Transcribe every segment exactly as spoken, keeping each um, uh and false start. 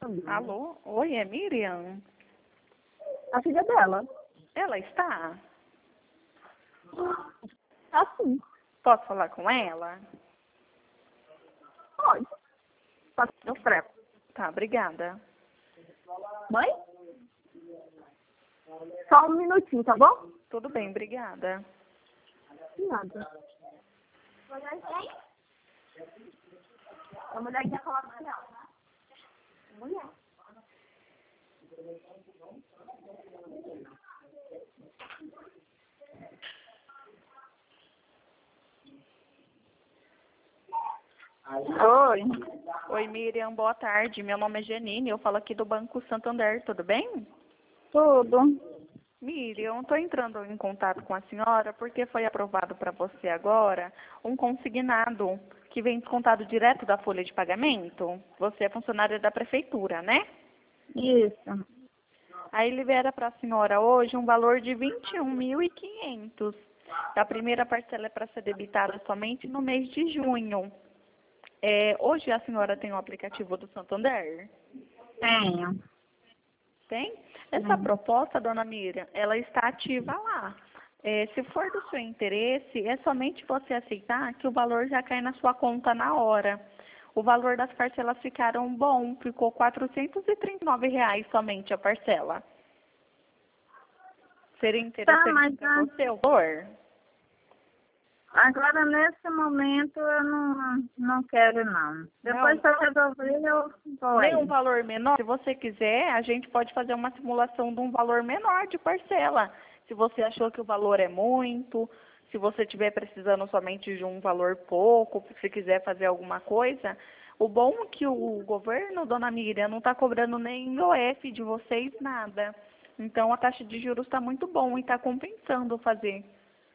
Alô? Oi, é Miriam? A filha dela. Ela está? Assim. Posso falar com ela? Pode. Pode ser freco. Tá, obrigada. Mãe? Só um minutinho, tá bom? Tudo bem, obrigada. Nada. A mulher quer falar com ela. Mulher. Oi. Oi, Miriam, boa tarde. Meu nome é Janine, eu falo aqui do Banco Santander, tudo bem? Tudo. Miriam, estou entrando em contato com a senhora porque foi aprovado para você agora um consignado que vem descontado direto da folha de pagamento. Você é funcionária da prefeitura, né? Isso. Aí libera para a senhora hoje um valor de vinte e um mil e quinhentos. A primeira parcela é para ser debitada somente no mês de junho. É, hoje a senhora tem o aplicativo do Santander? Tenho. Tem? Essa proposta, dona Miriam, ela está ativa lá. É, se for do seu interesse, é somente você aceitar que o valor já cai na sua conta na hora. O valor das parcelas ficaram bom, ficou quatrocentos e trinta e nove reais somente a parcela. Seria interessante Tá, mas para você o valor? agora nesse momento eu não, não quero não. Depois que eu resolver eu vou aí. Nem um valor menor? Se você quiser, a gente pode fazer uma simulação de um valor menor de parcela. Se você achou que o valor é muito, se você estiver precisando somente de um valor pouco, se quiser fazer alguma coisa. O bom é que o governo, dona Miriam, não está cobrando nem I O F de vocês, nada. Então a taxa de juros está muito bom e está compensando fazer.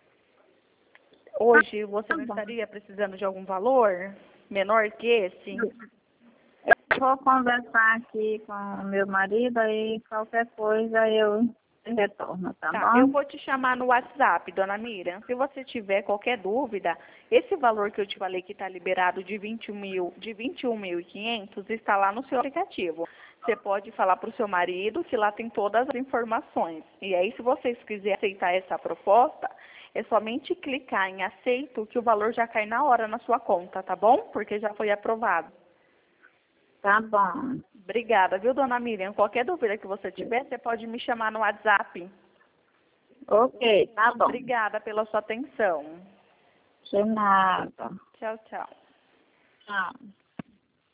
Hoje você não estaria precisando de algum valor menor que esse? Eu vou conversar aqui com o meu marido e qualquer coisa eu retorno, tá, Tá, bom? eu vou te chamar no WhatsApp, dona Miriam. Se você tiver qualquer dúvida, esse valor que eu te falei que está liberado de vinte e um mil, de vinte e um mil e quinhentos está lá no seu aplicativo. Você pode falar para o seu marido que lá tem todas as informações. E aí, se vocês quiserem aceitar essa proposta, é somente clicar em aceito que o valor já cai na hora na sua conta, tá bom? Porque já foi aprovado. Tá bom. Obrigada, viu, dona Miriam? Qualquer dúvida que você tiver, você pode me chamar no WhatsApp. Ok, tá bom. Obrigada pela sua atenção. De nada. Tchau, tchau. Tchau.